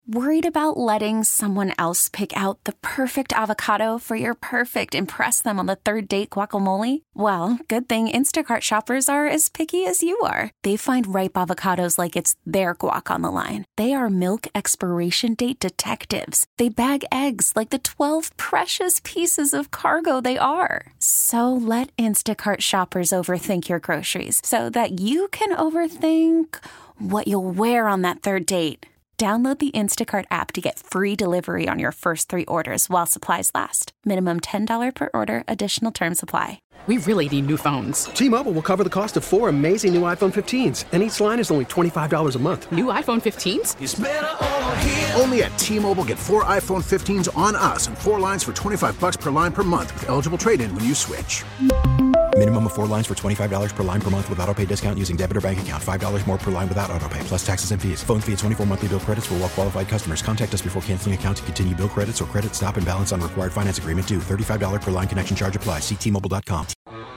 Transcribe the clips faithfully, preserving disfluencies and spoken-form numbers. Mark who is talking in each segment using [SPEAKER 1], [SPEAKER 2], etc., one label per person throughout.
[SPEAKER 1] Worried about letting someone else pick out the perfect avocado for your perfect impress them on the third date guacamole? Well, good thing Instacart shoppers are as picky as you are. They find ripe avocados like it's their guac on the line. They are milk expiration date detectives. They bag eggs like the twelve precious pieces of cargo they are. So let Instacart shoppers overthink your groceries so that you can overthink what you'll wear on that third date. Download the Instacart app to get free delivery on your first three orders while supplies last. Minimum ten dollars per order. Additional terms apply.
[SPEAKER 2] We really need new phones.
[SPEAKER 3] T-Mobile will cover the cost of four amazing new iPhone fifteens, and each line is only twenty-five dollars a month.
[SPEAKER 2] New iPhone fifteens?
[SPEAKER 4] It's better over here.
[SPEAKER 5] Only at T-Mobile, get four iPhone fifteens on us and four lines for twenty-five dollars per line per month with eligible trade-in when you switch.
[SPEAKER 6] Minimum of four lines for twenty-five dollars per line per month with autopay discount using debit or bank account. five dollars more per line without autopay, plus taxes and fees. Phone fee at twenty-four monthly bill credits for well-qualified customers. Contact us before canceling account to continue bill credits or credit stop and balance on required finance agreement due. thirty-five dollars per line connection charge applies. See T Mobile dot com.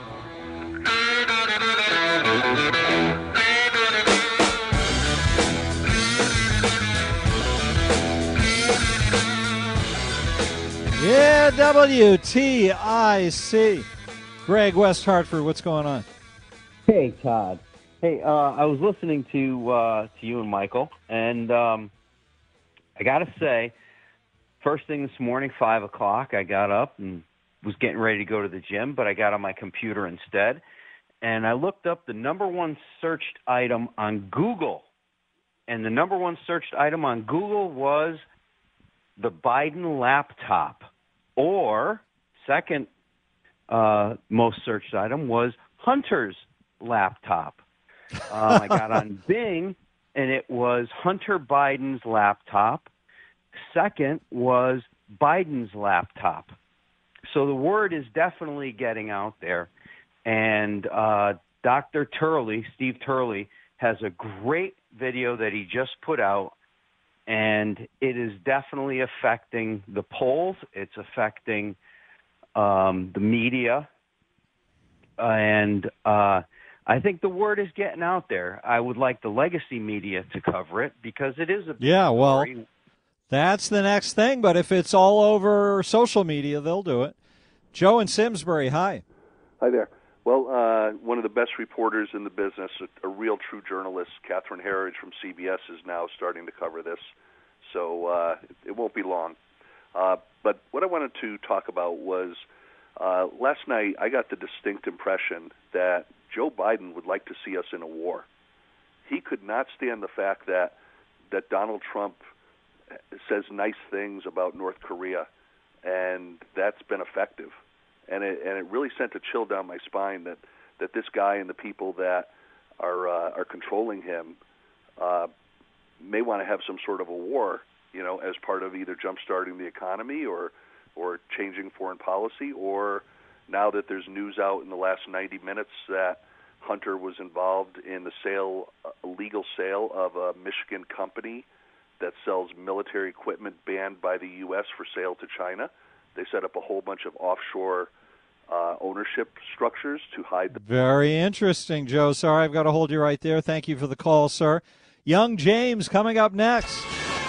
[SPEAKER 7] Yeah, W T I C. Greg, West Hartford, what's going on?
[SPEAKER 8] Hey, Todd. Hey, uh, I was listening to uh, to you and Michael, and um, I got to say, first thing this morning, five o'clock, I got up and was getting ready to go to the gym, but I got on my computer instead, and I looked up the number one searched item on Google, and the number one searched item on Google was the Biden laptop, or second uh, most searched item was Hunter's laptop. Um, I got on Bing, and it was Hunter Biden's laptop. Second was Biden's laptop. So the word is definitely getting out there. And uh, Doctor Turley, Steve Turley, has a great video that he just put out, and it is definitely affecting the polls. It's affecting um, the media. And uh, I think the word is getting out there. I would like the legacy media to cover it because it is a big
[SPEAKER 7] Yeah, well,
[SPEAKER 8] story.
[SPEAKER 7] That's the next thing. But if it's all over social media, they'll do it. Joe in Simsbury, hi.
[SPEAKER 9] Hi there. Well, uh, one of the best reporters in the business, a, a real true journalist, Catherine Herridge from C B S, is now starting to cover this. So uh, it, it won't be long. Uh, but what I wanted to talk about was uh, last night I got the distinct impression that Joe Biden would like to see us in a war. He could not stand the fact that that Donald Trump says nice things about North Korea, and that's been effective. And it and it really sent a chill down my spine that, that this guy and the people that are uh, are controlling him uh, may want to have some sort of a war, you know, as part of either jumpstarting the economy or or changing foreign policy, or now that there's news out in the last ninety minutes that Hunter was involved in the sale, illegal sale of a Michigan company that sells military equipment banned by the U S for sale to China. They set up a whole bunch of offshore uh, ownership structures to hide the...
[SPEAKER 7] Very interesting, Joe. Sorry, I've got to hold you right there. Thank you for the call, sir. Young James coming up next.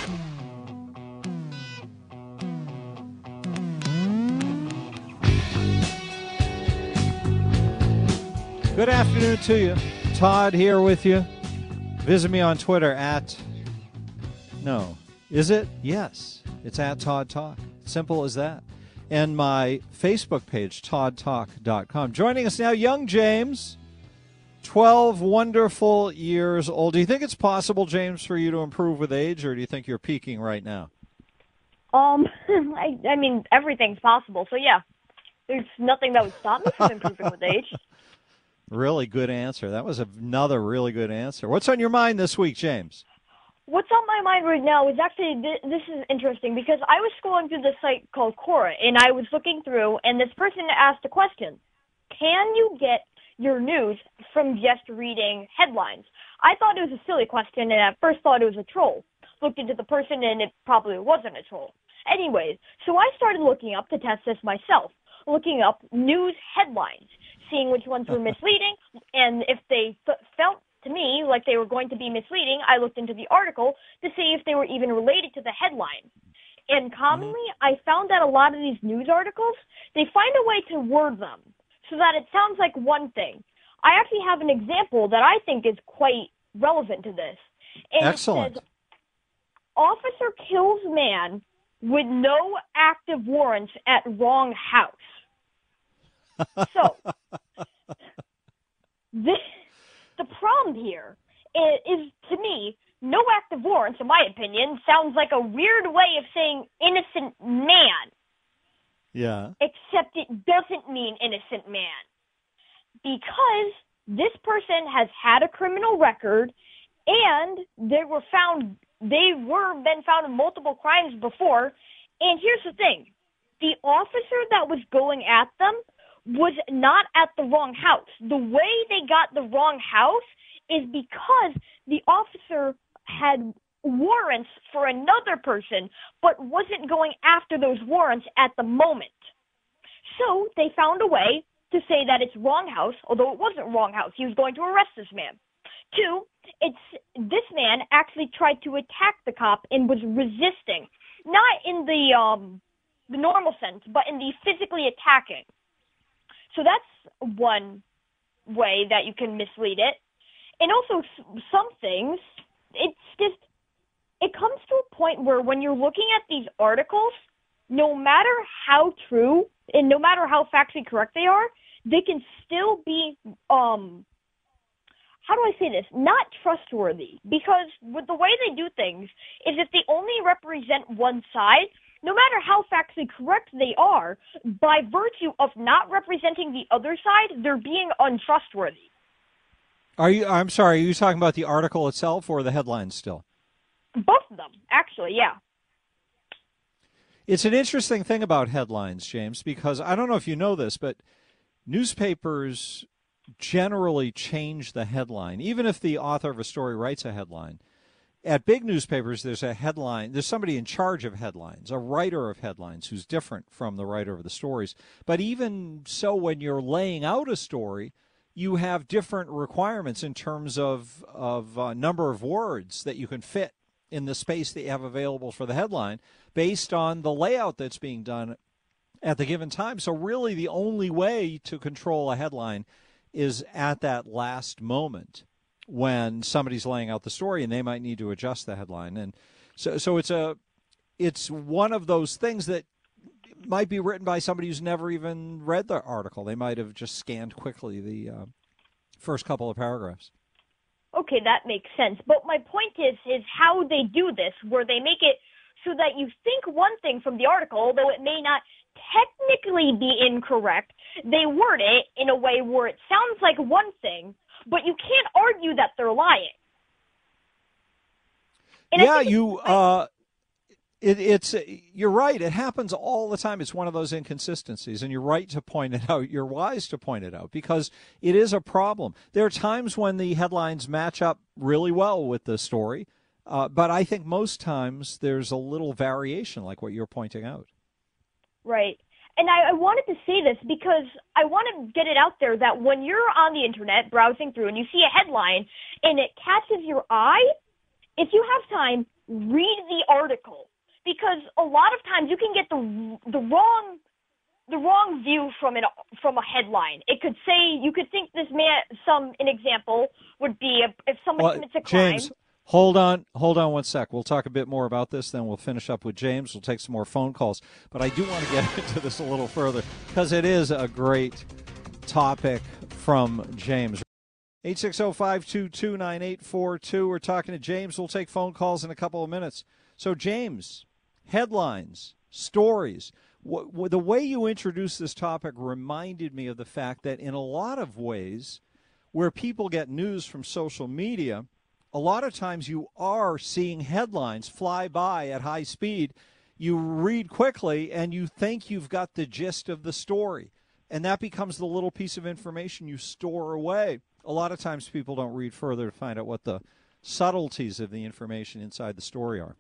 [SPEAKER 7] Good afternoon to you. Todd here with you. Visit me on Twitter at... No. Is it? Yes. It's at Todd Talk. Simple as that. And my Facebook page, todd talk dot com. Joining us now, young James, twelve wonderful years old. Do you think it's possible, James, for you to improve with age, or do you think you're peaking right now?
[SPEAKER 10] Um, I, I mean, everything's possible. So, yeah, there's nothing that would stop me from improving with age.
[SPEAKER 7] Really good answer. That was another really good answer. What's on your mind this week, James?
[SPEAKER 10] What's on my mind right now is actually, th- this is interesting because I was scrolling through this site called Quora, and I was looking through, and this person asked a question. Can you get your news from just reading headlines? I thought it was a silly question, and at first thought it was a troll. Looked into the person, and it probably wasn't a troll. Anyways, so I started looking up to test this myself, looking up news headlines, seeing which ones were misleading, and if they f- felt to me like they were going to be misleading, I looked into the article to see if they were even related to the headline. And commonly, I found that a lot of these news articles, they find a way to word them so that it sounds like one thing. I actually have an example that I think is quite relevant to this. And
[SPEAKER 7] Excellent.
[SPEAKER 10] It says, officer kills man with no active warrants at wrong house. So, this, the problem here is, is, to me, no active warrants, in my opinion, sounds like a weird way of saying innocent man.
[SPEAKER 7] Yeah.
[SPEAKER 10] Except it doesn't mean innocent man. Because this person has had a criminal record and they were found, they were been found in multiple crimes before. And here's the thing. The officer that was going at them was not at the wrong house. The way they got the wrong house is because the officer had warrants for another person, but wasn't going after those warrants at the moment. So they found a way to say that it's wrong house, although it wasn't wrong house. He was going to arrest this man. Two, it's this man actually tried to attack the cop and was resisting, not in the um the normal sense, but in the physically attacking. So that's one way that you can mislead it. And also some things, it's just, it comes to a point where when you're looking at these articles, no matter how true and no matter how factually correct they are, they can still be, um, how do I say this, not trustworthy. Because with the way they do things is if they only represent one side, no matter how factually correct they are, by virtue of not representing the other side, they're being untrustworthy.
[SPEAKER 7] Are you? I'm sorry. Are you talking about the article itself or the headlines still?
[SPEAKER 10] Both of them, actually. Yeah.
[SPEAKER 7] It's an interesting thing about headlines, James, because I don't know if you know this, but newspapers generally change the headline, even if the author of a story writes a headline. At big newspapers, there's a headline. There's somebody in charge of headlines, a writer of headlines who's different from the writer of the stories. But even so, when you're laying out a story, you have different requirements in terms of, of uh, number of words that you can fit in the space that you have available for the headline based on the layout that's being done at the given time. So really the only way to control a headline is at that last moment when somebody's laying out the story and they might need to adjust the headline. And so so it's a it's one of those things that might be written by somebody who's never even read the article. They might have just scanned quickly the uh, first couple of paragraphs.
[SPEAKER 10] Okay, that makes sense. But my point is is how they do this, where they make it so that you think one thing from the article, although it may not technically be incorrect. They word it in a way where it sounds like one thing, but you can't argue that they're lying. And
[SPEAKER 7] yeah, you. Uh, it, it's you're right. It happens all the time. It's one of those inconsistencies, and you're right to point it out. You're wise to point it out because it is a problem. There are times when the headlines match up really well with the story, uh, but I think most times there's a little variation, like what you're pointing out.
[SPEAKER 10] Right. And I, I wanted to say this because I want to get it out there that when you're on the internet browsing through and you see a headline and it catches your eye, if you have time, read the article. Because a lot of times you can get the the wrong the wrong view from it from a headline. It could say you could think this man. Some an example would be a, if someone
[SPEAKER 7] well,
[SPEAKER 10] commits a crime.
[SPEAKER 7] James, hold on, hold on one sec. We'll talk a bit more about this. Then we'll finish up with James. We'll take some more phone calls. But I do want to get into this a little further because it is a great topic from James. eight six zero, five two two, nine eight four two. We're talking to James. We'll take phone calls in a couple of minutes. So, James, headlines, stories. W- w- the way you introduced this topic reminded me of the fact that in a lot of ways where people get news from social media, a lot of times you are seeing headlines fly by at high speed. You read quickly and you think you've got the gist of the story. And that becomes the little piece of information you store away. A lot of times people don't read further to find out what the subtleties of the information inside the story are.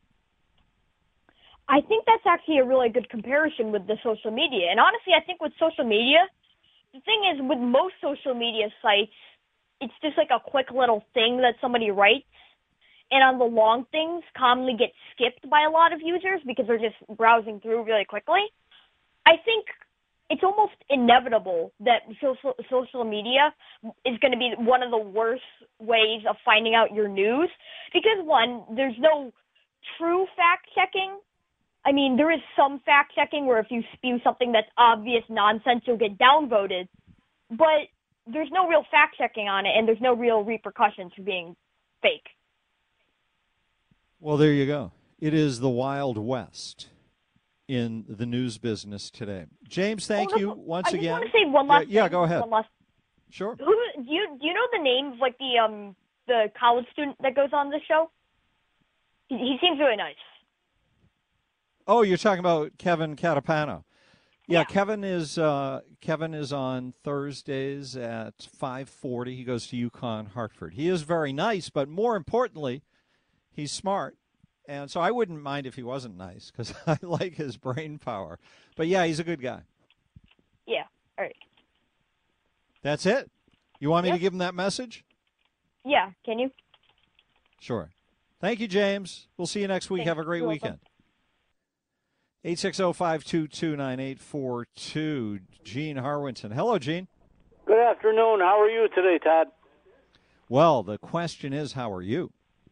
[SPEAKER 10] I think that's actually a really good comparison with the social media. And honestly, I think with social media, the thing is with most social media sites, it's just like a quick little thing that somebody writes. And on the long things, commonly get skipped by a lot of users because they're just browsing through really quickly. I think it's almost inevitable that social, social media is going to be one of the worst ways of finding out your news because, one, there's no true fact-checking. I mean, there is some fact-checking where if you spew something that's obvious nonsense, you'll get downvoted. But there's no real fact-checking on it, and there's no real repercussions for being fake.
[SPEAKER 7] Well, there you go. It is the Wild West in the news business today. James, thank
[SPEAKER 10] oh, no,
[SPEAKER 7] you once
[SPEAKER 10] I
[SPEAKER 7] again.
[SPEAKER 10] I just want to say one last
[SPEAKER 7] yeah, yeah,
[SPEAKER 10] thing.
[SPEAKER 7] go ahead.
[SPEAKER 10] One last...
[SPEAKER 7] Sure.
[SPEAKER 10] Who do you do you know the name of like the um the college student that goes on this show? He, he seems really nice.
[SPEAKER 7] Oh, you're talking about Kevin Catapano. Yeah,
[SPEAKER 10] Yeah.
[SPEAKER 7] Kevin is uh, Kevin is on Thursdays at five forty. He goes to UConn Hartford. He is very nice, but more importantly, he's smart. And so I wouldn't mind if he wasn't nice because I like his brain power. But, yeah, he's a good guy.
[SPEAKER 10] Yeah. All right.
[SPEAKER 7] That's it? You want me
[SPEAKER 10] Yep.
[SPEAKER 7] to give him that message?
[SPEAKER 10] Yeah. Can you?
[SPEAKER 7] Sure. Thank you, James. We'll see you next week.
[SPEAKER 10] Thanks.
[SPEAKER 7] Have a great
[SPEAKER 10] You're
[SPEAKER 7] weekend. eight six zero, five two two, nine eight four two. Gene Harwinton. Hello, Gene.
[SPEAKER 4] Good afternoon. How are you today, Todd?
[SPEAKER 7] Well, the question is, how are you?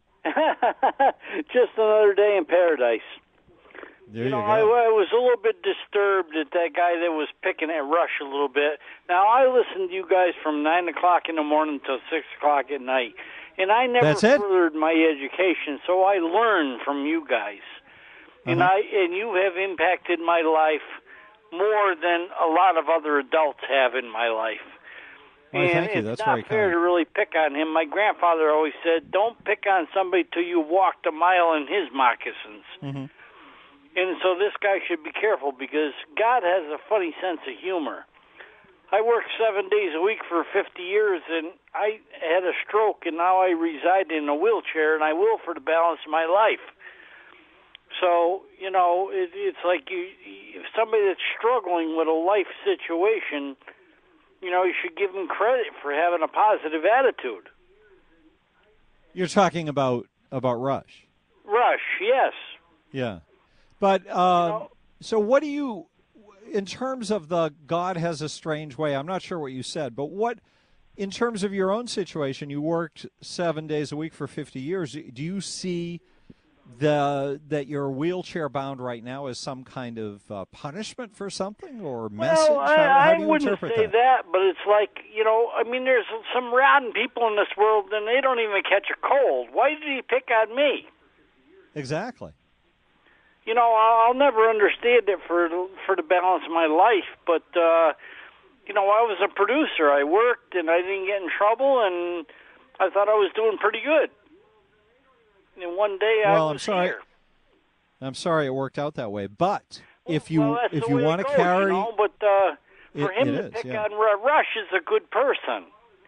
[SPEAKER 4] Just another day in paradise.
[SPEAKER 7] There
[SPEAKER 4] you
[SPEAKER 7] you,
[SPEAKER 4] know,
[SPEAKER 7] go.
[SPEAKER 4] I, I was a little bit disturbed at that guy that was picking at Rush a little bit. Now, I listened to you guys from nine o'clock in the morning till six o'clock at night, and I never
[SPEAKER 7] That's it?
[SPEAKER 4] furthered my education, so I learned from you guys. And
[SPEAKER 7] Uh-huh.
[SPEAKER 4] I and you have impacted my life more than a lot of other adults have in my life.
[SPEAKER 7] Well,
[SPEAKER 4] and
[SPEAKER 7] thank you.
[SPEAKER 4] it's
[SPEAKER 7] That's
[SPEAKER 4] not
[SPEAKER 7] very
[SPEAKER 4] fair
[SPEAKER 7] kind.
[SPEAKER 4] to really pick on him. My grandfather always said, "Don't pick on somebody till you walked a mile in his moccasins."
[SPEAKER 7] Mm-hmm.
[SPEAKER 4] And so this guy should be careful because God has a funny sense of humor. I worked seven days a week for fifty years, and I had a stroke, and now I reside in a wheelchair, and I will for the balance of my life. So, you know, it, it's like you, if somebody that's struggling with a life situation, you know, you should give them credit for having a positive attitude.
[SPEAKER 7] You're talking about, about Rush.
[SPEAKER 4] Rush, yes.
[SPEAKER 7] Yeah. But, uh, so what do you, in terms of the God has a strange way, I'm not sure what you said, but what, in terms of your own situation, you worked seven days a week for fifty years. Do you see the that you're wheelchair bound right now as some kind of uh, punishment for something or message?
[SPEAKER 4] Well, I,
[SPEAKER 7] how, how
[SPEAKER 4] I
[SPEAKER 7] do you
[SPEAKER 4] wouldn't
[SPEAKER 7] interpret
[SPEAKER 4] say
[SPEAKER 7] that?
[SPEAKER 4] that, but it's like, you know, I mean, there's some rotten people in this world, and they don't even catch a cold. Why did he pick on me?
[SPEAKER 7] Exactly.
[SPEAKER 4] You know, I'll, I'll never understand it for for the balance of my life, but, uh, you know, I was a producer. I worked, and I didn't get in trouble, and I thought I was doing pretty good. And one day I
[SPEAKER 7] Well,
[SPEAKER 4] was
[SPEAKER 7] I'm sorry.
[SPEAKER 4] here.
[SPEAKER 7] I'm sorry it worked out that way, but if you
[SPEAKER 4] Well, that's
[SPEAKER 7] if
[SPEAKER 4] the
[SPEAKER 7] you
[SPEAKER 4] way
[SPEAKER 7] want
[SPEAKER 4] it
[SPEAKER 7] to
[SPEAKER 4] goes,
[SPEAKER 7] carry,
[SPEAKER 4] you know, but uh, for
[SPEAKER 7] It-
[SPEAKER 4] him
[SPEAKER 7] it
[SPEAKER 4] to
[SPEAKER 7] is,
[SPEAKER 4] pick
[SPEAKER 7] yeah.
[SPEAKER 4] on Ru- Rush is a good person.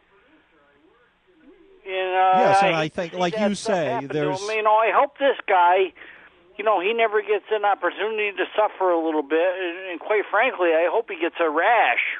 [SPEAKER 4] And, uh,
[SPEAKER 7] Yes, and I
[SPEAKER 4] hate to
[SPEAKER 7] think,
[SPEAKER 4] see
[SPEAKER 7] like
[SPEAKER 4] that
[SPEAKER 7] you
[SPEAKER 4] stuff
[SPEAKER 7] say,
[SPEAKER 4] happen to
[SPEAKER 7] there's-
[SPEAKER 4] him. You know, I hope this guy, you know, he never gets an opportunity to suffer a little bit. And, and quite frankly, I hope he gets a rash.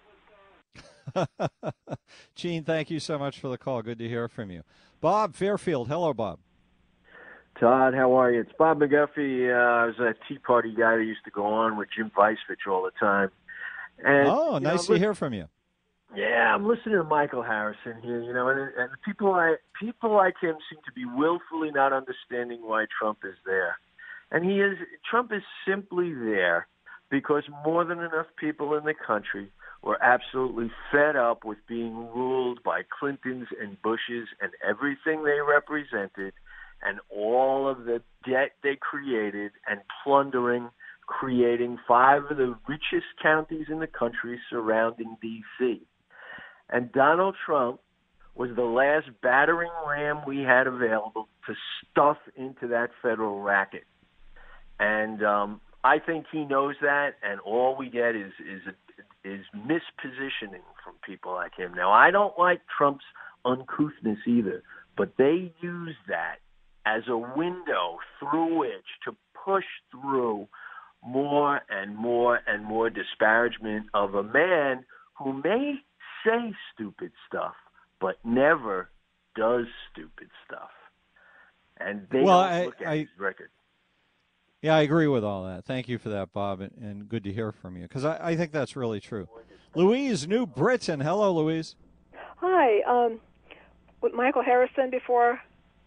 [SPEAKER 7] Gene, thank you so much for the call. Good to hear from you. Bob Fairfield. Hello, Bob.
[SPEAKER 11] Todd, how are you? It's Bob McGuffey. Uh, I was a Tea Party guy that used to go on with Jim Weisfitch all the time. And,
[SPEAKER 7] Oh,
[SPEAKER 11] you know,
[SPEAKER 7] nice to
[SPEAKER 11] listen-
[SPEAKER 7] hear from you.
[SPEAKER 11] Yeah, I'm listening to Michael Harrison here, you know, and, and people like people like him seem to be willfully not understanding why Trump is there. And he is Trump is simply there because more than enough people in the country were absolutely fed up with being ruled by Clintons and Bushes and everything they represented and all of the debt they created and plundering, creating five of the richest counties in the country surrounding D C And Donald Trump was the last battering ram we had available to stuff into that federal racket. And um, I think he knows that, and all we get is is is mispositioning from people like him. Now, I don't like Trump's uncouthness either, but they use that as a window through which to push through more and more and more disparagement of a man who may say stupid stuff, but never does stupid stuff. And they
[SPEAKER 7] well,
[SPEAKER 11] don't
[SPEAKER 7] I,
[SPEAKER 11] look at
[SPEAKER 7] I,
[SPEAKER 11] his record.
[SPEAKER 7] Yeah, I agree with all that. Thank you for that, Bob, and, and good to hear from you, because I, I think that's really true. Louise, New Britain. Hello, Louise.
[SPEAKER 12] Hi. Um, with Michael Harrison before?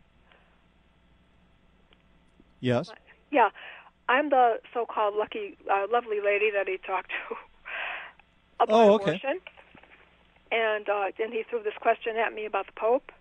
[SPEAKER 7] Yes.
[SPEAKER 12] Yeah. I'm the so-called lucky, uh, lovely lady that he talked to about
[SPEAKER 7] oh, okay.
[SPEAKER 12] abortion. And uh, then he threw this question at me about the Pope.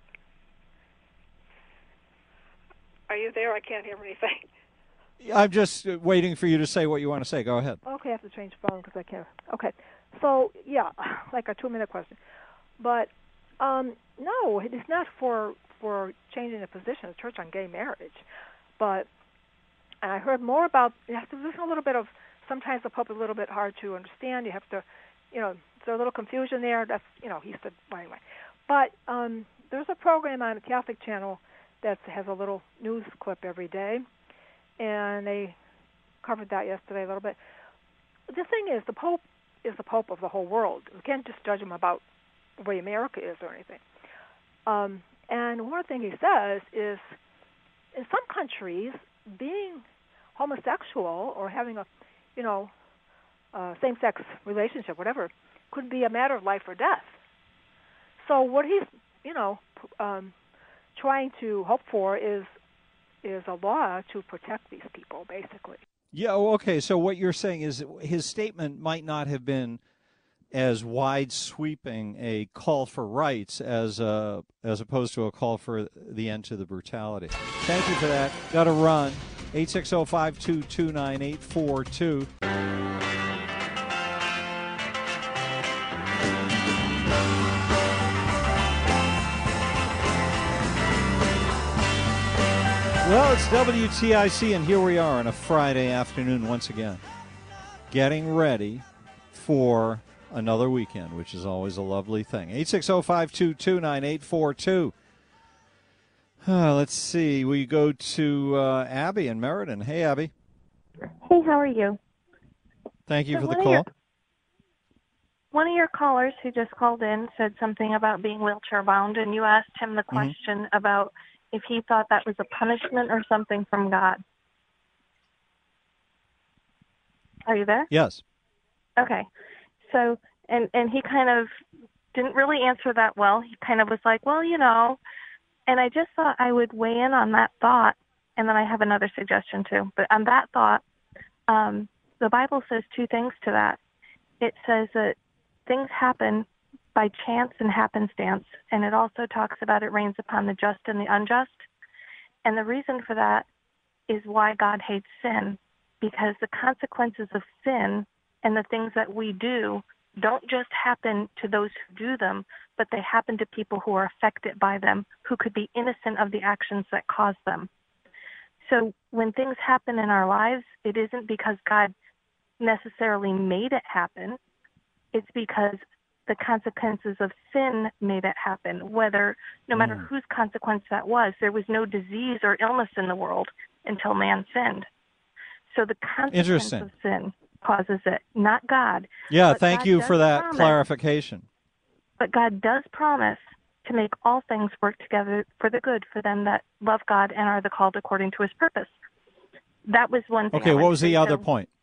[SPEAKER 12] Are you there? I can't hear anything.
[SPEAKER 7] I'm just waiting for you to say what you want to say. Go ahead.
[SPEAKER 12] Okay, I have to change the phone because I can't. Okay. So, yeah, like a two-minute question. But, um, no, it's not for for changing the position of the church on gay marriage. But, and I heard more about, you have to listen a little bit of, sometimes the Pope is a little bit hard to understand. You have to, you know, there's a little confusion there. That's, you know, he said, well, anyway. But um, there's a program on the Catholic Channel that has a little news clip every day. And they covered that yesterday a little bit. The thing is, the Pope is the Pope of the whole world. We can't just judge him about the way America is or anything. Um, and one thing he says is, in some countries, being homosexual or having a, you know, uh, same-sex relationship, whatever, could be a matter of life or death. So what he's, you know, um, trying to hope for is is a law to protect these people, basically.
[SPEAKER 7] Yeah, well, okay, so what you're saying is his statement might not have been as wide-sweeping a call for rights as uh, as opposed to a call for the end to the brutality. Thank you for that. Got to run. eight six zero, five two two, nine eight four two. Well, it's W T I C, and here we are on a Friday afternoon once again, getting ready for another weekend, which is always a lovely thing. eight six zero, five two two, nine eight four two. Uh, let's see. We go to uh, Abby in Meriden. Hey, Abby.
[SPEAKER 13] Hey, how are you?
[SPEAKER 7] Thank you
[SPEAKER 13] so
[SPEAKER 7] for the
[SPEAKER 13] one
[SPEAKER 7] call.
[SPEAKER 13] Of your, one of your callers who just called in said something about being wheelchair-bound, and you asked him the question mm-hmm. about if he thought that was a punishment or something from God. Are you there?
[SPEAKER 7] Yes.
[SPEAKER 13] Okay. So, and, and he kind of didn't really answer that well. He kind of was like, well, you know, and I just thought I would weigh in on that thought, and then I have another suggestion too. But on that thought, um, the Bible says two things to that. It says that things happen by chance and happenstance, and it also talks about it rains upon the just and the unjust. And the reason for that is why God hates sin, because the consequences of sin and the things that we do don't just happen to those who do them, but they happen to people who are affected by them, who could be innocent of the actions that cause them. So when things happen in our lives, it isn't because God necessarily made it happen. It's because the consequences of sin made it happen, whether, no matter mm. whose consequence that was. There was no disease or illness in the world until man sinned. So the consequence of sin causes it, not God.
[SPEAKER 7] Yeah,
[SPEAKER 13] but
[SPEAKER 7] thank
[SPEAKER 13] God
[SPEAKER 7] you for that
[SPEAKER 13] promise,
[SPEAKER 7] clarification.
[SPEAKER 13] But God does promise to make all things work together for the good for them that love God and are the called according to his purpose. That was one thing.
[SPEAKER 7] Okay, what was the other
[SPEAKER 13] so,
[SPEAKER 7] point?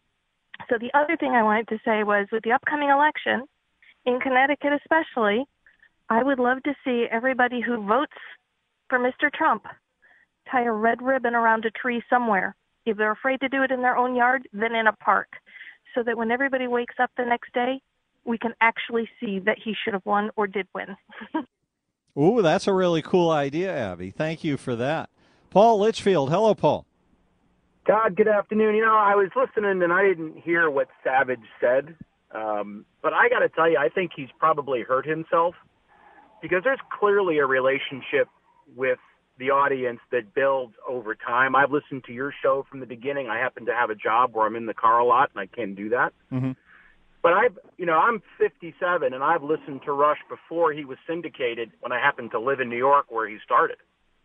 [SPEAKER 13] So the other thing I wanted to say was, with the upcoming election, in Connecticut especially, I would love to see everybody who votes for Mister Trump tie a red ribbon around a tree somewhere. If they're afraid to do it in their own yard, then in a park, so that when everybody wakes up the next day, we can actually see that he should have won or did win.
[SPEAKER 7] Ooh, that's a really cool idea, Abby. Thank you for that. Paul Litchfield. Hello, Paul.
[SPEAKER 14] God, good afternoon. You know, I was listening and I didn't hear what Savage said, um, but I got to tell you, I think he's probably hurt himself, because there's clearly a relationship with the audience that builds over time. I've listened to your show from the beginning. I happen to have a job where I'm in the car a lot, and I can do that.
[SPEAKER 7] Mm-hmm.
[SPEAKER 14] But I've, you know, I'm fifty-seven, and I've listened to Rush before he was syndicated when I happened to live in New York where he started.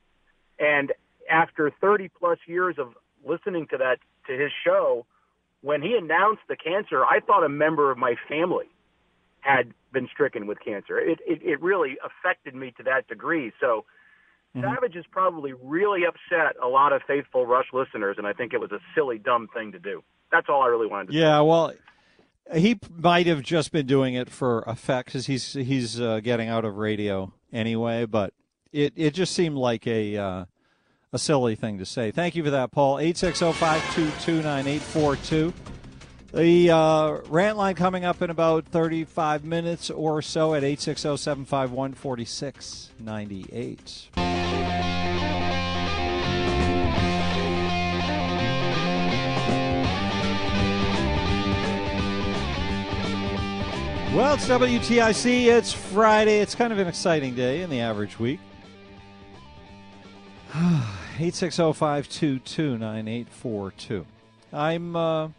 [SPEAKER 14] And after thirty plus years of listening to that, to his show, when he announced the cancer, I thought a member of my family had been stricken with cancer. It, it, it really affected me to that degree. So mm-hmm. Savage has probably really upset a lot of faithful Rush listeners, and I think it was a silly, dumb thing to do. That's all I really wanted to say.
[SPEAKER 7] Yeah, well, he might have just been doing it for effect because he's he's uh, getting out of radio anyway. But it, it just seemed like a uh, a silly thing to say. Thank you for that, Paul. eight six zero, five two two, nine eight four two. The uh, rant line coming up in about thirty-five minutes or so at eight six zero, seven five one, four six nine eight. Well, it's W T I C. It's Friday. It's kind of an exciting day in the average week. eight six zero, five two two, nine eight four two. I'm uh,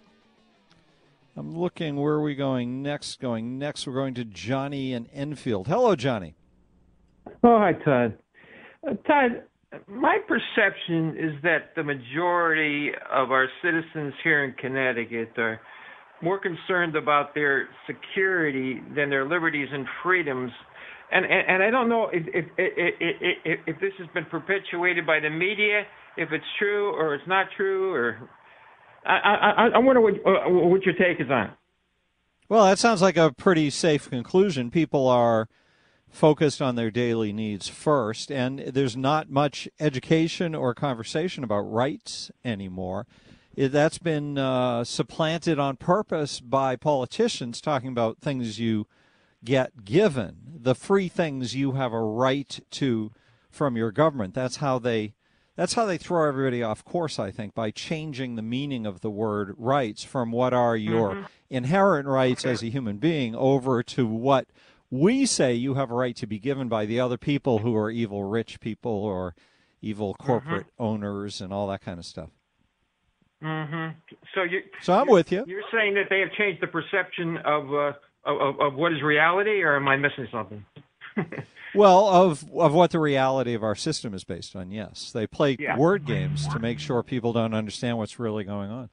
[SPEAKER 7] I'm looking. Where are we going next? Going next, we're going to Johnny in Enfield. Hello, Johnny.
[SPEAKER 15] Oh, hi, Todd. Uh, Todd, my perception is that the majority of our citizens here in Connecticut are more concerned about their security than their liberties and freedoms. And and, and I don't know if if, if if if this has been perpetuated by the media, if it's true or it's not true, or I I, I wonder what uh, what your take is on it.
[SPEAKER 7] Well, that sounds like a pretty safe conclusion. People are focused on their daily needs first, and there's not much education or conversation about rights anymore. That's been uh, supplanted on purpose by politicians talking about things you get given, the free things you have a right to from your government. That's how they that's how they throw everybody off course, I think, by changing the meaning of the word rights from what are your mm-hmm. inherent rights as a human being over to what we say you have a right to be given by the other people who are evil rich people or evil corporate mm-hmm. owners and all that kind of stuff.
[SPEAKER 15] Mm-hmm. So you.
[SPEAKER 7] So I'm with you.
[SPEAKER 15] You're saying that they have changed the perception of uh, of, of what is reality, or am I missing something?
[SPEAKER 7] Well, of of what the reality of our system is based on. Yes, they play
[SPEAKER 15] yeah.
[SPEAKER 7] word games to make sure people don't understand what's really going on.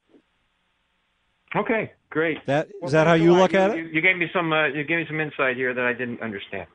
[SPEAKER 15] Okay, great.
[SPEAKER 7] That
[SPEAKER 15] well,
[SPEAKER 7] is that how you look
[SPEAKER 15] you,
[SPEAKER 7] at
[SPEAKER 15] you,
[SPEAKER 7] it?
[SPEAKER 15] You gave me some. Uh, you gave me some insight here that I didn't understand.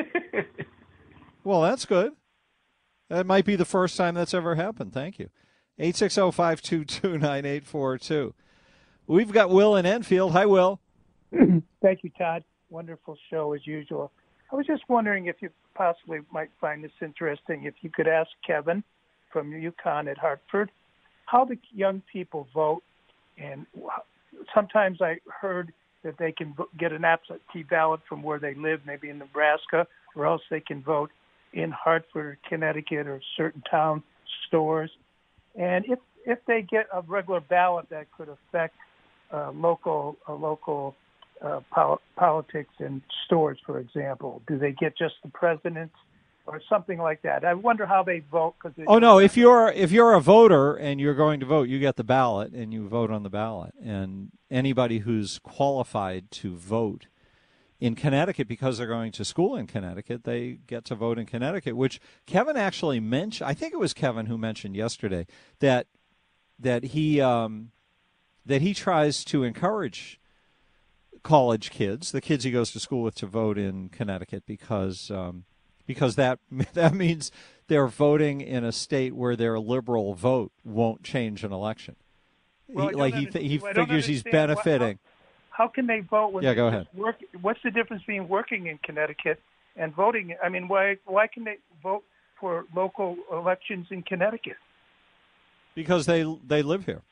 [SPEAKER 7] Well, that's good. That might be the first time that's ever happened. Thank you. eight six zero, five two two, nine eight four two. We've got Will in Enfield. Hi, Will.
[SPEAKER 16] Thank you, Todd. Wonderful show as usual. I was just wondering if you possibly might find this interesting, if you could ask Kevin from UConn at Hartford how the young people vote. And sometimes I heard that they can get an absentee ballot from where they live, maybe in Nebraska, or else they can vote in Hartford or Connecticut or certain town stores. And if if they get a regular ballot, that could affect uh, local uh, local uh, pol- politics in stores, for example. Do they get just the president or something like that? I wonder how they vote. Cause
[SPEAKER 7] oh no! If you're if you're a voter and you're going to vote, you get the ballot and you vote on the ballot. And anybody who's qualified to vote in Connecticut because they're going to school in Connecticut, they get to vote in Connecticut, which Kevin actually mentioned. I think it was Kevin who mentioned yesterday that that he um, that he tries to encourage college kids, the kids he goes to school with, to vote in Connecticut because um, because that that means they're voting in a state where their liberal vote won't change an election.
[SPEAKER 16] Well,
[SPEAKER 7] he, like he th- he figures he's benefiting.
[SPEAKER 16] What, how, How can they vote when
[SPEAKER 7] yeah, go
[SPEAKER 16] they
[SPEAKER 7] ahead.
[SPEAKER 16] work? What's the difference between working in Connecticut and voting? I mean, why why can they vote for local elections in Connecticut?
[SPEAKER 7] Because they they live here.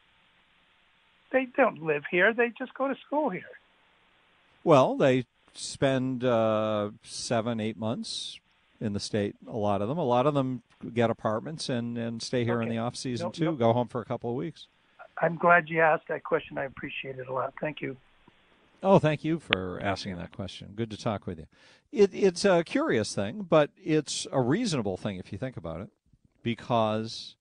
[SPEAKER 16] They don't live here. They just go to school here.
[SPEAKER 7] Well, they spend uh, seven, eight months in the state, a lot of them. A lot of them get apartments and, and stay here
[SPEAKER 16] Okay.
[SPEAKER 7] in the off season,
[SPEAKER 16] No,
[SPEAKER 7] too,
[SPEAKER 16] no.
[SPEAKER 7] go home for a couple of weeks.
[SPEAKER 16] I'm glad you asked that question. I appreciate it a lot. Thank you.
[SPEAKER 7] Oh, thank you for asking that question. Good to talk with you. It, it's a curious thing, but it's a reasonable thing if you think about it, because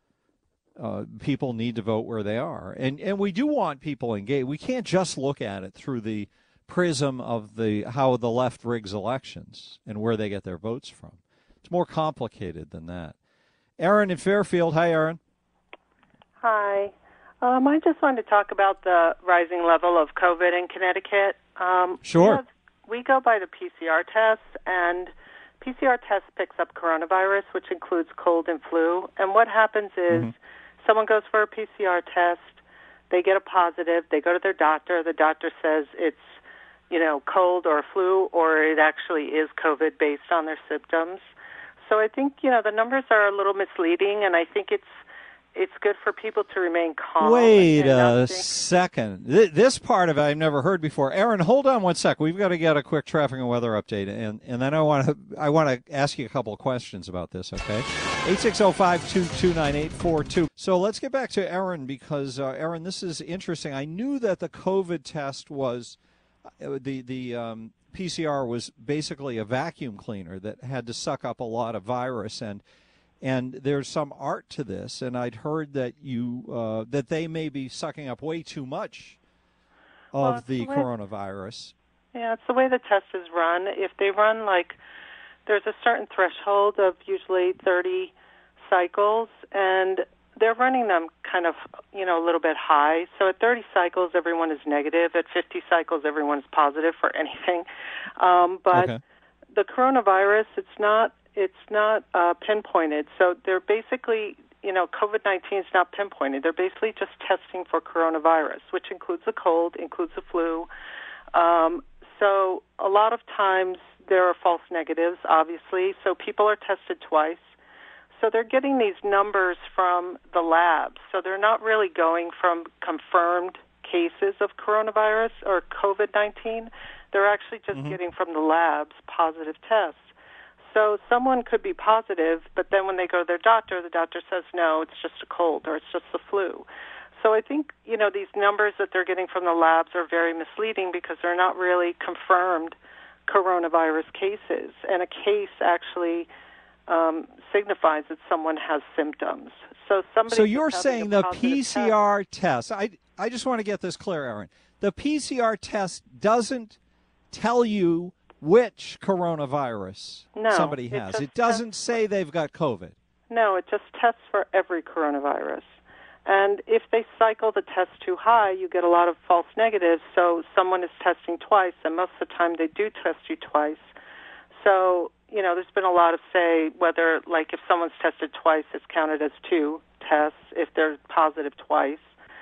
[SPEAKER 7] uh, people need to vote where they are. And and we do want people engaged. We can't just look at it through the prism of the how the left rigs elections and where they get their votes from. It's more complicated than that. Aaron in Fairfield. Hi, Aaron.
[SPEAKER 17] Hi. Um, I just wanted to talk about the rising level of COVID in Connecticut. Um,
[SPEAKER 7] sure.
[SPEAKER 17] We, have, we go by the P C R test, and P C R test picks up coronavirus, which includes cold and flu. And what happens is mm-hmm. someone goes for a P C R test, they get a positive, they go to their doctor, the doctor says it's, you know, cold or flu, or it actually is COVID based on their symptoms. So I think, you know, the numbers are a little misleading, and I think it's it's good for people to remain calm.
[SPEAKER 7] Wait
[SPEAKER 17] and
[SPEAKER 7] a
[SPEAKER 17] think.
[SPEAKER 7] second. Th- this part of it I've never heard before. Aaron, hold on one sec. We've got to get a quick traffic and weather update, and, and then I want to I want to ask you a couple of questions about this, okay? eight six zero, five two two, nine eight four two. So let's get back to Aaron, because, uh, Aaron, this is interesting. I knew that the COVID test was, uh, the, the um, P C R was basically a vacuum cleaner that had to suck up a lot of virus, and And there's some art to this, and I'd heard that you uh, that they may be sucking up way too much of
[SPEAKER 17] well,
[SPEAKER 7] the,
[SPEAKER 17] the way,
[SPEAKER 7] coronavirus.
[SPEAKER 17] Yeah, it's the way the test is run. If they run like, there's a certain threshold of usually thirty cycles, and they're running them kind of, you know, a little bit high. So at thirty cycles, everyone is negative. At fifty cycles, everyone is positive for anything. Um, but
[SPEAKER 7] okay.
[SPEAKER 17] the coronavirus, it's not. It's not uh, pinpointed. So they're basically, you know, COVID nineteen is not pinpointed. They're basically just testing for coronavirus, which includes a cold, includes the flu. Um, so a lot of times there are false negatives, obviously. So people are tested twice. So they're getting these numbers from the labs. So they're not really going from confirmed cases of coronavirus or COVID nineteen. They're actually just mm-hmm. getting from the labs positive tests. So someone could be positive, but then when they go to their doctor, the doctor says, no, it's just a cold or it's just the flu. So I think, you know, these numbers that they're getting from the labs are very misleading because they're not really confirmed coronavirus cases. And a case actually um, signifies that someone has symptoms. So somebody.
[SPEAKER 7] So you're saying the P C R test, test I, I just want to get this clear, Aaron. The P C R test doesn't tell you which coronavirus
[SPEAKER 17] no,
[SPEAKER 7] somebody has. It, it doesn't say they've got COVID.
[SPEAKER 17] No, it just tests for every coronavirus. And if they cycle the test too high, you get a lot of false negatives. So someone is testing twice, and most of the time they do test you twice. So, you know, there's been a lot of say whether, like, if someone's tested twice, it's counted as two tests if they're positive twice.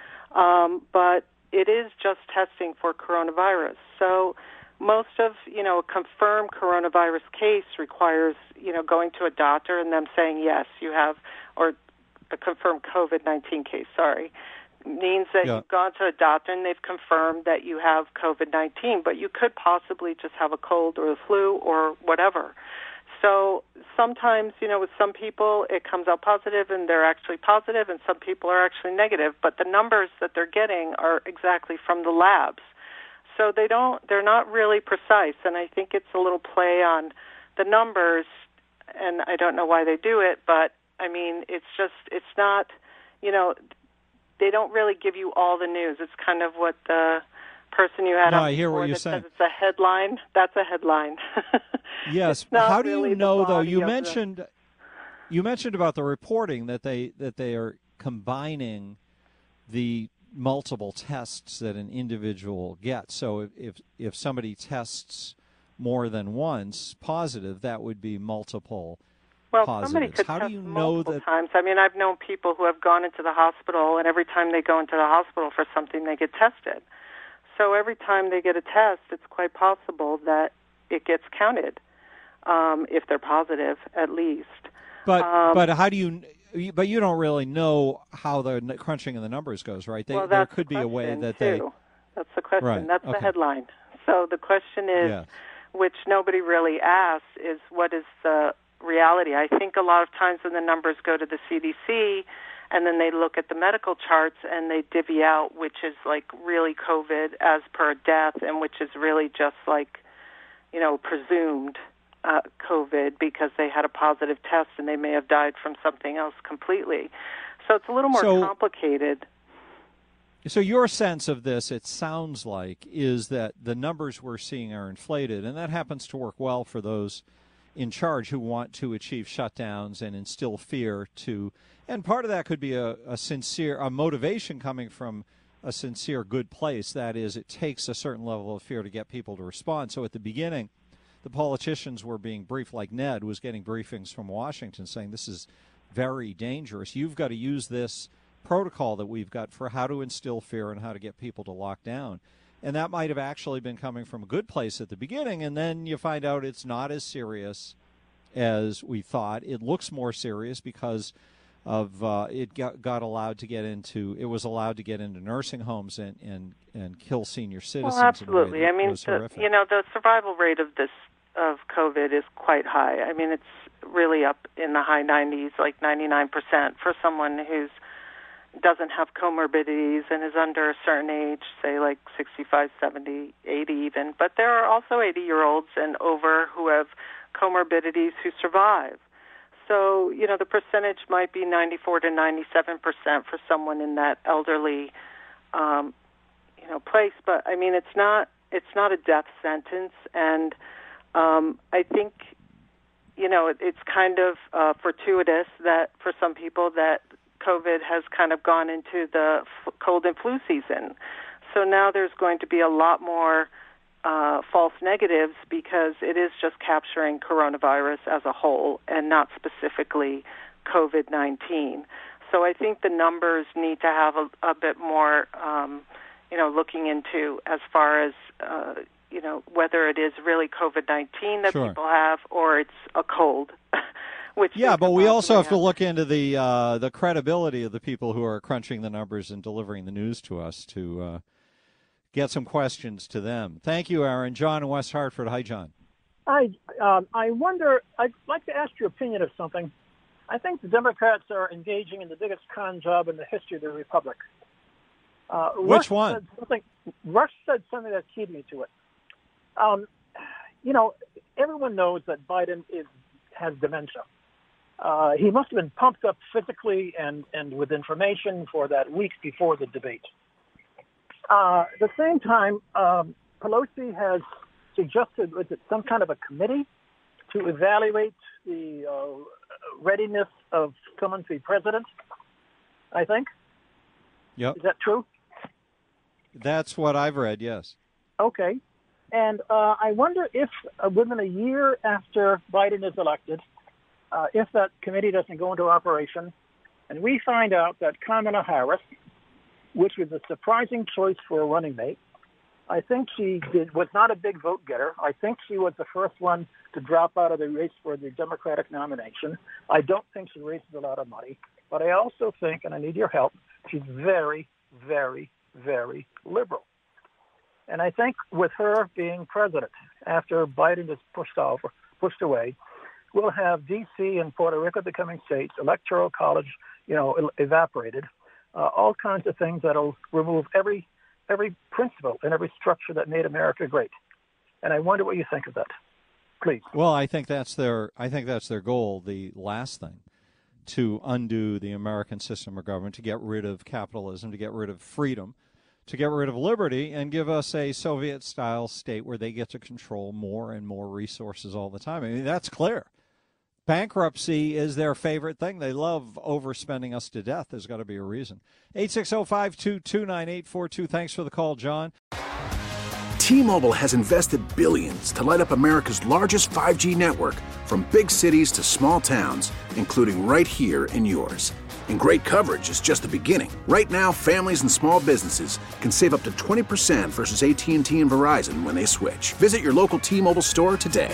[SPEAKER 17] Um, but it is just testing for coronavirus. So most of, you know, a confirmed coronavirus case requires, you know, going to a doctor and them saying, yes, you have, or a confirmed COVID nineteen case, sorry, means that
[SPEAKER 7] yeah.
[SPEAKER 17] you've gone to a doctor and they've confirmed that you have COVID nineteen, but you could possibly just have a cold or the flu or whatever. So sometimes, you know, with some people it comes out positive and they're actually positive, and some people are actually negative, but the numbers that they're getting are exactly from the labs. So they don't, they're not really precise, and I think it's a little play on the numbers, and I don't know why they do it, but I mean, it's just, it's not, you know, they don't really give you all the news. It's kind of what the person you had
[SPEAKER 7] no,
[SPEAKER 17] on
[SPEAKER 7] I hear
[SPEAKER 17] before
[SPEAKER 7] what you're
[SPEAKER 17] that
[SPEAKER 7] saying.
[SPEAKER 17] says it's a headline. That's a headline.
[SPEAKER 7] Yes. How do
[SPEAKER 17] really
[SPEAKER 7] you know, though? You
[SPEAKER 17] the...
[SPEAKER 7] mentioned, you mentioned about the reporting that they that they are combining the multiple tests that an individual gets. So if, if if somebody tests more than once positive, that would be multiple
[SPEAKER 17] well,
[SPEAKER 7] positives.
[SPEAKER 17] Somebody could
[SPEAKER 7] How
[SPEAKER 17] test
[SPEAKER 7] do you know
[SPEAKER 17] multiple
[SPEAKER 7] that?
[SPEAKER 17] times. I mean, I've known people who have gone into the hospital, and every time they go into the hospital for something, they get tested. So every time they get a test, it's quite possible that it gets counted, um, if they're positive, at least.
[SPEAKER 7] But
[SPEAKER 17] um,
[SPEAKER 7] but how do you? But you don't really know how the crunching of the numbers goes, right? They,
[SPEAKER 17] well,
[SPEAKER 7] there
[SPEAKER 17] that's
[SPEAKER 7] could
[SPEAKER 17] the
[SPEAKER 7] be a way that
[SPEAKER 17] too.
[SPEAKER 7] they.
[SPEAKER 17] That's the question.
[SPEAKER 7] Right.
[SPEAKER 17] That's
[SPEAKER 7] okay.
[SPEAKER 17] the headline. So the question is,
[SPEAKER 7] yes.
[SPEAKER 17] which nobody really asks, is what is the reality? I think a lot of times when the numbers go to the C D C, and then they look at the medical charts and they divvy out which is like really COVID as per death, and which is really just like, you know, presumed uh, COVID because they had a positive test and they may have died from something else completely. So it's a little more
[SPEAKER 7] so,
[SPEAKER 17] complicated.
[SPEAKER 7] So your sense of this, it sounds like, is that the numbers we're seeing are inflated, and that happens to work well for those in charge who want to achieve shutdowns and instill fear to, and part of that could be a, a sincere, a motivation coming from a sincere good place. That is, it takes a certain level of fear to get people to respond. So at the beginning, the politicians were being briefed, like Ned was getting briefings from Washington saying this is very dangerous. You've got to use this protocol that we've got for how to instill fear and how to get people to lock down. And that might have actually been coming from a good place at the beginning, and then you find out it's not as serious as we thought. It looks more serious because of uh, it got, got allowed to get into, it was allowed to get into nursing homes and, and, and kill senior citizens.
[SPEAKER 17] Well, absolutely. I mean,
[SPEAKER 7] the,
[SPEAKER 17] you know, the survival rate of this, of COVID is quite high. I mean, it's really up in the high nineties, like ninety-nine percent for someone who's doesn't have comorbidities and is under a certain age, say like sixty-five, seventy, eighty even. But there are also eighty-year-olds and over who have comorbidities who survive. So, you know, the percentage might be ninety-four to ninety-seven percent for someone in that elderly, um, you know, place. But, I mean, it's not it's not a death sentence. And um, I think, you know, it, it's kind of uh, fortuitous that for some people that COVID has kind of gone into the f- cold and flu season. So now there's going to be a lot more uh, false negatives because it is just capturing coronavirus as a whole and not specifically COVID nineteen. So I think the numbers need to have a, a bit more, um, you know, looking into as far as, uh, you know, whether it is really COVID nineteen that
[SPEAKER 7] Sure.
[SPEAKER 17] people have or it's a cold. Which
[SPEAKER 7] yeah, but we also have to look into the uh, the credibility of the people who are crunching the numbers and delivering the news to us to uh, get some questions to them. Thank you, Aaron. John in West Hartford. Hi, John.
[SPEAKER 14] I um, I wonder. I'd like to ask your opinion of something. I think the Democrats are engaging in the biggest con job in the history of the republic. Uh,
[SPEAKER 7] Which
[SPEAKER 14] Rush
[SPEAKER 7] one?
[SPEAKER 14] Said something, Rush said something that keyed me to it. Um, you know, everyone knows that Biden is has dementia. Uh, he must have been pumped up physically and, and with information for that weeks before the debate. Uh, at the same time, um, Pelosi has suggested was it some kind of a committee to evaluate the uh, readiness of someone to be president, I think.
[SPEAKER 7] Yep.
[SPEAKER 14] Is that true?
[SPEAKER 7] That's what I've read, yes.
[SPEAKER 14] Okay. And uh, I wonder if uh, within a year after Biden is elected, Uh, if that committee doesn't go into operation, and we find out that Kamala Harris, which was a surprising choice for a running mate, I think she did, was not a big vote getter. I think she was the first one to drop out of the race for the Democratic nomination. I don't think she raises a lot of money, but I also think, and I need your help, she's very, very, very liberal. And I think with her being president after Biden is pushed off, pushed away, we'll have D C and Puerto Rico becoming states, electoral college, you know, evaporated, uh, all kinds of things that'll remove every every principle and every structure that made America great. And I wonder what you think of that. Please.
[SPEAKER 7] Well, I think that's their I think that's their goal, the last thing, to undo the American system of government, to get rid of capitalism, to get rid of freedom, to get rid of liberty, and give us a Soviet-style state where they get to control more and more resources all the time. I mean, that's clear. Bankruptcy is their favorite thing. They love overspending us to death. There's got to be a reason. eight six zero, five two two, nine eight four two. Thanks for the call, John.
[SPEAKER 5] T-Mobile has invested billions to light up America's largest five G network, from big cities to small towns, including right here in yours. And great coverage is just the beginning. Right now, families and small businesses can save up to twenty percent versus A T and T and Verizon when they switch. Visit your local T-Mobile store today.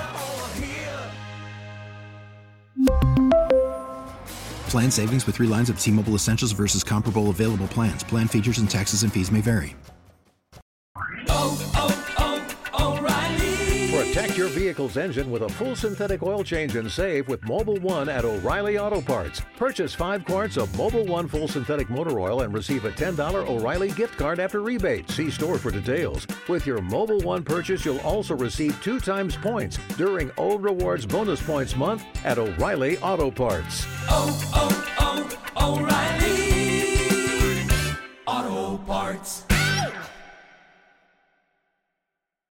[SPEAKER 6] Plan savings with three lines of T-Mobile Essentials versus comparable available plans. Plan features and taxes and fees may vary.
[SPEAKER 18] Oh, oh, oh, O'Reilly. Protect your vehicle's engine with a full synthetic oil change and save with Mobil one at O'Reilly Auto Parts. Purchase five quarts of Mobil one full synthetic motor oil and receive a ten dollars O'Reilly gift card after rebate. See store for details. With your Mobil one purchase, you'll also receive two times points during O Rewards Bonus Points Month at O'Reilly Auto Parts.
[SPEAKER 19] Oh, oh, oh, O'Reilly Auto Parts.